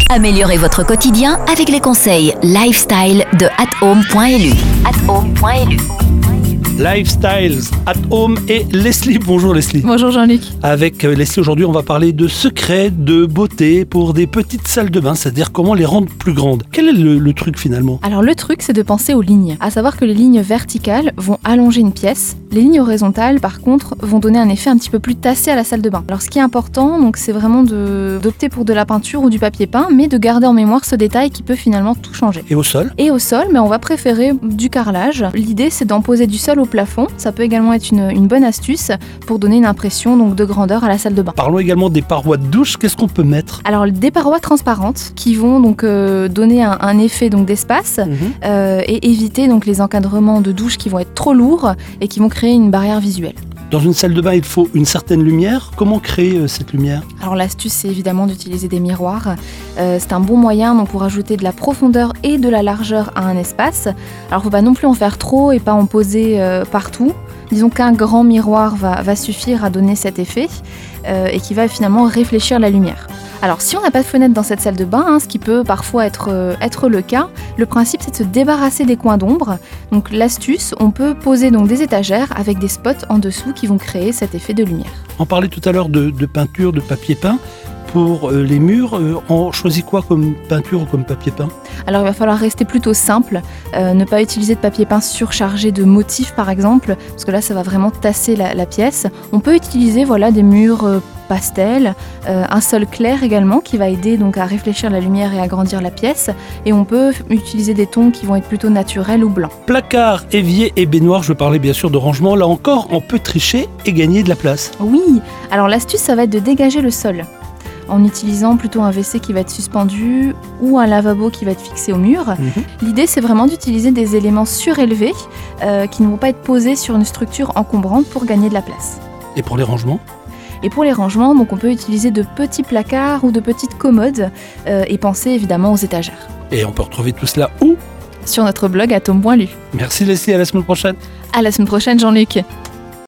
Améliorez votre quotidien avec les conseils lifestyle de athome.lu. athome.lu. Lifestyles at Home et Leslie. Bonjour Leslie. Bonjour Jean-Luc. Avec Leslie, aujourd'hui, on va parler de secrets de beauté pour des petites salles de bain, c'est-à-dire comment les rendre plus grandes. Quel est le truc finalement ? Alors le truc, c'est de penser aux lignes. À savoir que les lignes verticales vont allonger une pièce. Les lignes horizontales, par contre, vont donner un effet un petit peu plus tassé à la salle de bain. Alors ce qui est important, donc, c'est vraiment d'opter pour de la peinture ou du papier peint, mais de garder en mémoire ce détail qui peut finalement tout changer. Et au sol ? Et au sol, mais on va préférer du carrelage. L'idée, c'est d'en poser du sol au plafond. Ça peut également être une bonne astuce pour donner une impression donc, de grandeur à la salle de bain. Parlons également des parois de douche. Qu'est-ce qu'on peut mettre ? Alors des parois transparentes qui vont donc donner un effet donc d'espace et éviter donc les encadrements de douche qui vont être trop lourds et qui vont créer une barrière visuelle. Dans une salle de bain, il faut une certaine lumière. Comment créer cette lumière ? Alors l'astuce, c'est évidemment d'utiliser des miroirs. C'est un bon moyen donc, pour ajouter de la profondeur et de la largeur à un espace. Alors il ne faut pas non plus en faire trop et pas en poser partout. Disons qu'un grand miroir va suffire à donner cet effet et qui va finalement réfléchir la lumière. Alors si on n'a pas de fenêtre dans cette salle de bain, ce qui peut parfois être le cas, le principe c'est de se débarrasser des coins d'ombre. Donc l'astuce, on peut poser donc des étagères avec des spots en dessous qui vont créer cet effet de lumière. On parlait tout à l'heure de peinture, de papier peint. Pour les murs, on choisit quoi comme peinture ou comme papier peint ? Alors il va falloir rester plutôt simple, ne pas utiliser de papier peint surchargé de motifs par exemple, parce que là ça va vraiment tasser la pièce. On peut utiliser des murs pastel, un sol clair également qui va aider donc à réfléchir la lumière et agrandir la pièce, et on peut utiliser des tons qui vont être plutôt naturels ou blancs. Placard, évier et baignoire, je parlais bien sûr de rangement. Là encore, on peut tricher et gagner de la place. Oui, alors l'astuce ça va être de dégager le sol en utilisant plutôt un WC qui va être suspendu ou un lavabo qui va être fixé au mur. L'idée, c'est vraiment d'utiliser des éléments surélevés qui ne vont pas être posés sur une structure encombrante pour gagner de la place. Et pour les rangements ? Et pour les rangements, donc on peut utiliser de petits placards ou de petites commodes et penser évidemment aux étagères. Et on peut retrouver tout cela où ? Sur notre blog athome.lu. Merci Leslie, à la semaine prochaine. À la semaine prochaine Jean-Luc.